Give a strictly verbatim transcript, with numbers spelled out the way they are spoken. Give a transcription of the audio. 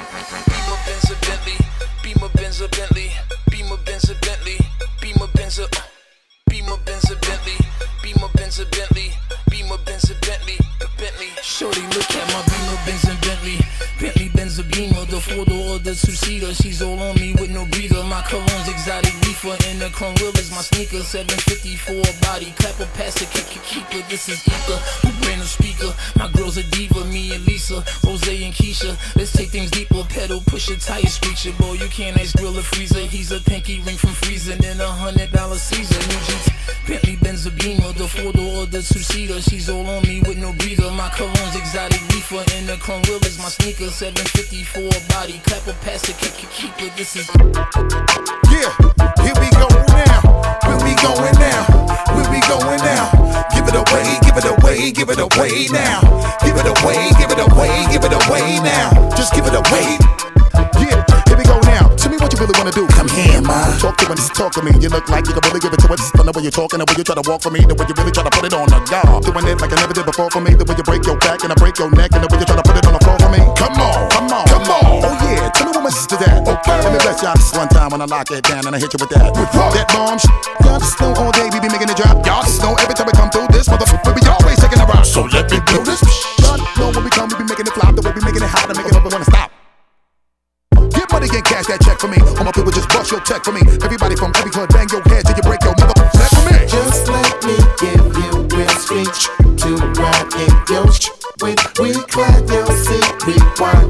Beamer, Benz, a Bentley. Beamer, Benz, a Bentley. Beamer, Benz, a Bentley. Beamer, Benz, a Beamer, Benz, a Bentley. Beamer, Benz, a Bentley. Beamer, Benz, a Bentley. A Bentley. Shorty, look at my Beamer, Benz, and Bentley. Bentley, Benz, a Beamer. The four-door, the two-seater. She's all on me with no breather. My cologne's exotic reefer. And the chrome wheel is my sneaker. seven fifty for a body. Clapper, pass it, kick, kick, keeper. This is Ether. Who brand new speaker? My girl's a diva. Me and Lisa. Rose and Keisha. Let's take things deeper. Pedal, push a tire, screecher. Boy, you can't ice grill a freezer. He's a pinky ring from freezing. And a hundred dollar Caesar. New Jeans. Bentley, Benz, a Beamer. The four-door, the two-seater. She's all on me with no breather. My cologne's exotic reefer. And the chrome wheel is my sneaker. seven fifty for a body. Clapper, pass it, kick, kick, keeper. This is. Yeah, here we go now. Where we going now? Where we going now? Give it away, give it away, give it away now. Give it away, give it away, give it away now. Just give it away. Yeah, here we go now. Tell me what you really wanna do. Come here, ma. Talk to me, talk to me. You look like you can really give it to us. From the way you're talking, the way you try to walk for me, the way you really try to put it on the guard. Doing it like I never did before for me. The way you break your back and I break your neck, and the way you try to put it on the floor for me. Come on, come on, come on. Oh yeah, tell me what my sister that. Okay, let me bless y'all this one time when I lock it down and I hit you with that. That bomb shit. Y'all just know all day we be making it drop. Y'all just know every time we come through this motherfucker, we always taking a rock. So let me do this. Y'all know when we come, we be making it flop. The way we making it hot and making it up and wanna stop. Get money and cash that check for me. All my people just bust your check for me. Everybody from every club, bang your head till you break your motherfucker neck for me. Just let me give you real sweet to ride in your sh- with. We clap your seat, rewind